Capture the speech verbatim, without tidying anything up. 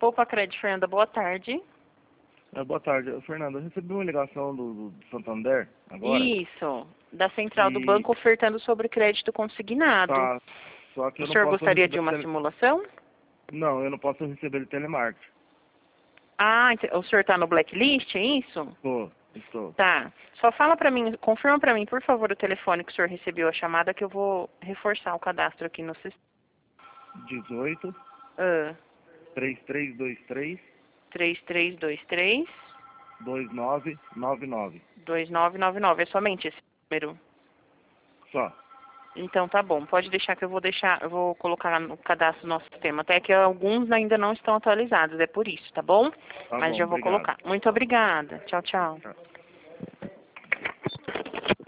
Copa Cred, Fernanda, boa tarde. É, boa tarde, Fernanda. Eu recebi uma ligação do, do Santander agora. Isso, da central do e banco ofertando sobre crédito consignado. Tá, só que eu O não senhor posso gostaria receber de uma tele... simulação? Não, eu não posso receber de telemarketing. Ah, ent- o senhor está no blacklist, é isso? Estou, estou. Tá. Só fala para mim, confirma para mim, por favor, o telefone que o senhor recebeu a chamada que eu vou reforçar o cadastro aqui no sistema. dezoito, Ah, três três dois três, três três dois três, dois nove nove nove. dois nove nove nove. É somente esse número? Só. Então tá bom, pode deixar que eu vou deixar, eu vou colocar no cadastro do nosso sistema, até que alguns ainda não estão atualizados, é por isso, tá bom? Tá Mas bom, já vou obrigado. colocar. Muito obrigada. Tchau, tchau. Tchau.